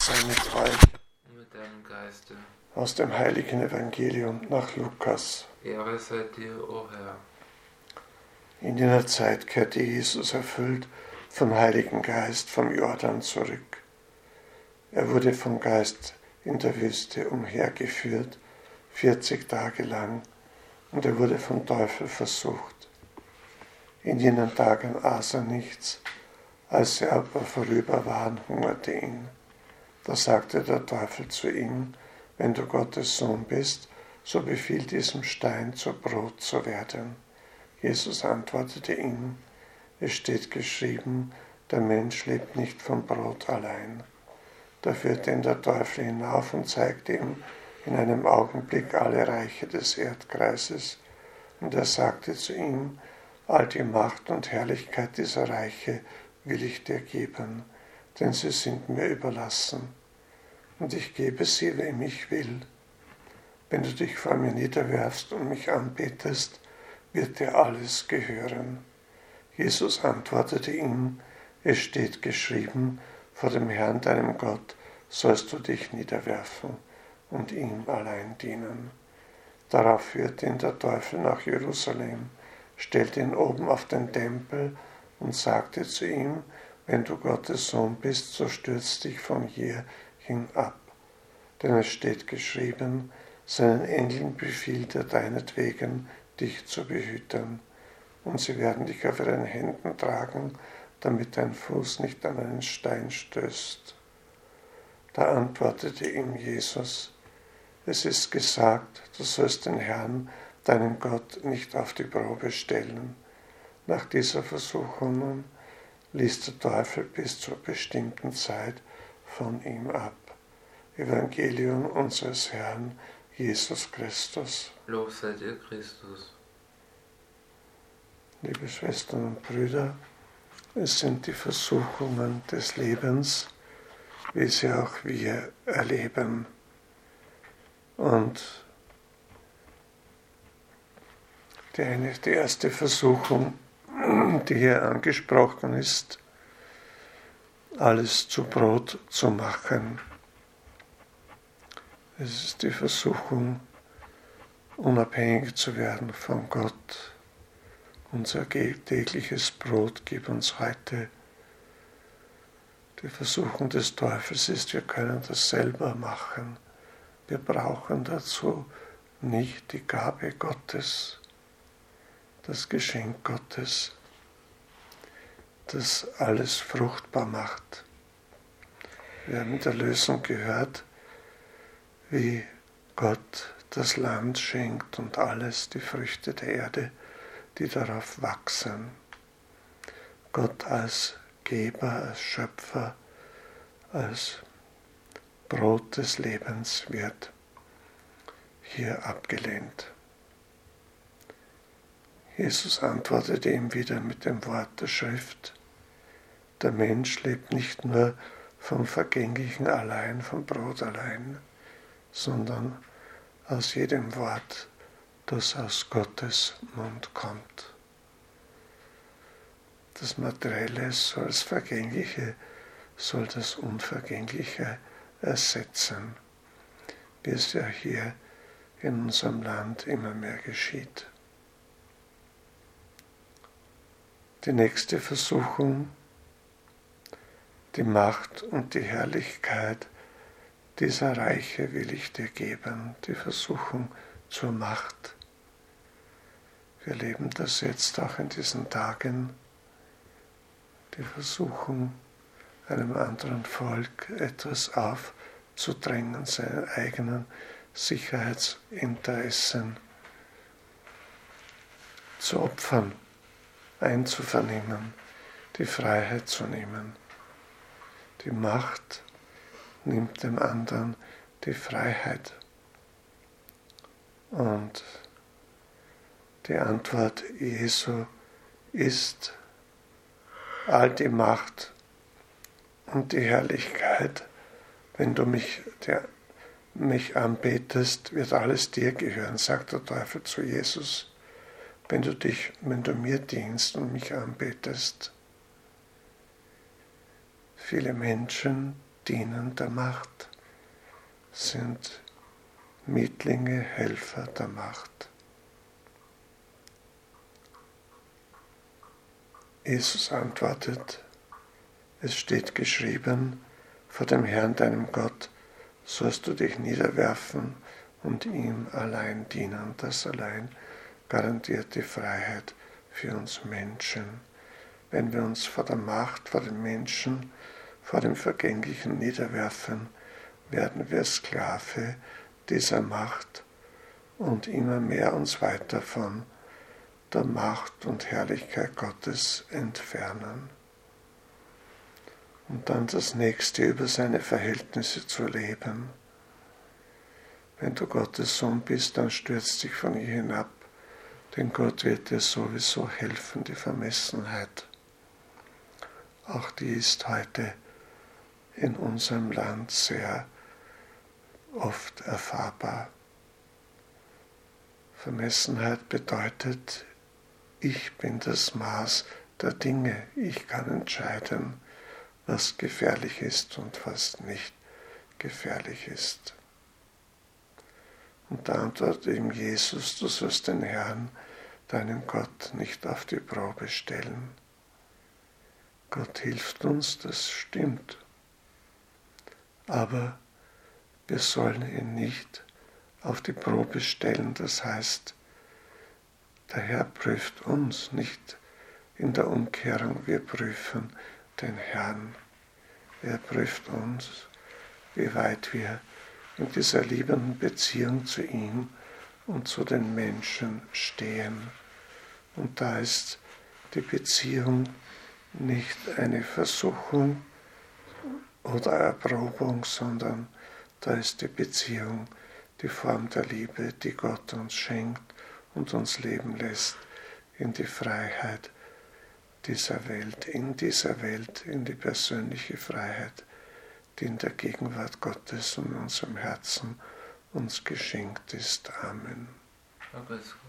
sei mit euch. und mit deinem Geiste. Aus dem heiligen Evangelium nach Lukas. Ehre sei dir, o Herr. In jener Zeit kehrte Jesus erfüllt vom Heiligen Geist vom Jordan zurück. Er wurde vom Geist in der Wüste umhergeführt, 40 Tage lang, und er wurde vom Teufel versucht. In jenen Tagen aß er nichts, als sie aber vorüber waren, hungerte ihn. Da sagte der Teufel zu ihm: Wenn du Gottes Sohn bist, so befiehl diesem Stein zu Brot zu werden. Jesus antwortete ihm: Es steht geschrieben, der Mensch lebt nicht vom Brot allein. Da führte ihn der Teufel hinauf und zeigte ihm in einem Augenblick alle Reiche des Erdkreises. Und er sagte zu ihm: All die Macht und Herrlichkeit dieser Reiche will ich dir geben, denn sie sind mir überlassen. Und ich gebe sie, wem ich will. Wenn du dich vor mir niederwerfst und mich anbetest, wird dir alles gehören. Jesus antwortete ihm: Es steht geschrieben, vor dem Herrn, deinem Gott, sollst du dich niederwerfen und ihm allein dienen. Darauf führte ihn der Teufel nach Jerusalem, stellte ihn oben auf den Tempel und sagte zu ihm: Wenn du Gottes Sohn bist, so stürz dich von hier hinab. Denn es steht geschrieben, seinen Engeln befiehlt er deinetwegen, dich zu behüten. Und sie werden dich auf ihren Händen tragen, damit dein Fuß nicht an einen Stein stößt. Da antwortete ihm Jesus: Es ist gesagt, du sollst den Herrn, deinen Gott, nicht auf die Probe stellen. Nach dieser Versuchung nun ließ der Teufel bis zur bestimmten Zeit von ihm ab. Evangelium unseres Herrn Jesus Christus. Lob sei dir, Christus. Liebe Schwestern und Brüder, es sind die Versuchungen des Lebens, wie sie auch wir erleben. Und die erste Versuchung, die hier angesprochen ist, alles zu Brot zu machen. Es ist die Versuchung, unabhängig zu werden von Gott. Unser tägliches Brot gib uns heute. Die Versuchung des Teufels ist, wir können das selber machen. Wir brauchen dazu nicht die Gabe Gottes, das Geschenk Gottes, das alles fruchtbar macht. Wir haben in der Lösung gehört, wie Gott das Land schenkt und alles, die Früchte der Erde, die darauf wachsen. Gott als Geber, als Schöpfer, als Brot des Lebens wird hier abgelehnt. Jesus antwortete ihm wieder mit dem Wort der Schrift: Der Mensch lebt nicht nur vom Vergänglichen allein, vom Brot allein, sondern aus jedem Wort, das aus Gottes Mund kommt. Das Materielle soll das Vergängliche, soll das Unvergängliche ersetzen, wie es ja hier in unserem Land immer mehr geschieht. Die nächste Versuchung, die Macht und die Herrlichkeit dieser Reiche will ich dir geben, die Versuchung zur Macht. Wir erleben das jetzt auch in diesen Tagen, die Versuchung, einem anderen Volk etwas aufzudrängen, seinen eigenen Sicherheitsinteressen zu opfern, einzuvernehmen, die Freiheit zu nehmen. Die Macht nimmt dem anderen die Freiheit. Und die Antwort Jesu ist: All die Macht und die Herrlichkeit, wenn du mich anbetest, wird alles dir gehören, sagt der Teufel zu Jesus. Wenn du mir dienst und mich anbetest. Viele Menschen dienen der Macht, sind Mietlinge, Helfer der Macht. Jesus antwortet, es steht geschrieben, vor dem Herrn, deinem Gott, sollst du dich niederwerfen und ihm allein dienen. Das allein garantiert die Freiheit für uns Menschen. Wenn wir uns vor der Macht, vor den Menschen, vor dem Vergänglichen niederwerfen, werden wir Sklave dieser Macht und immer mehr uns weiter von der Macht und Herrlichkeit Gottes entfernen. Und dann das Nächste, über seine Verhältnisse zu leben. Wenn du Gottes Sohn bist, dann stürz dich von ihr hinab, denn Gott wird dir sowieso helfen, die Vermessenheit. Auch die ist heute in unserem Land sehr oft erfahrbar. Vermessenheit bedeutet, ich bin das Maß der Dinge, ich kann entscheiden, was gefährlich ist und was nicht gefährlich ist. Und da antwortet ihm Jesus, du sollst den Herrn, deinen Gott, nicht auf die Probe stellen. Gott hilft uns, das stimmt. Aber wir sollen ihn nicht auf die Probe stellen. Das heißt, der Herr prüft uns nicht in der Umkehrung. Wir prüfen den Herrn. Er prüft uns, wie weit wir in dieser liebenden Beziehung zu ihm und zu den Menschen stehen. Und da ist die Beziehung nicht eine Versuchung oder Erprobung, sondern da ist die Beziehung die Form der Liebe, die Gott uns schenkt und uns leben lässt in die Freiheit dieser Welt, in die persönliche Freiheit, die in der Gegenwart Gottes und in unserem Herzen uns geschenkt ist. Amen. Okay.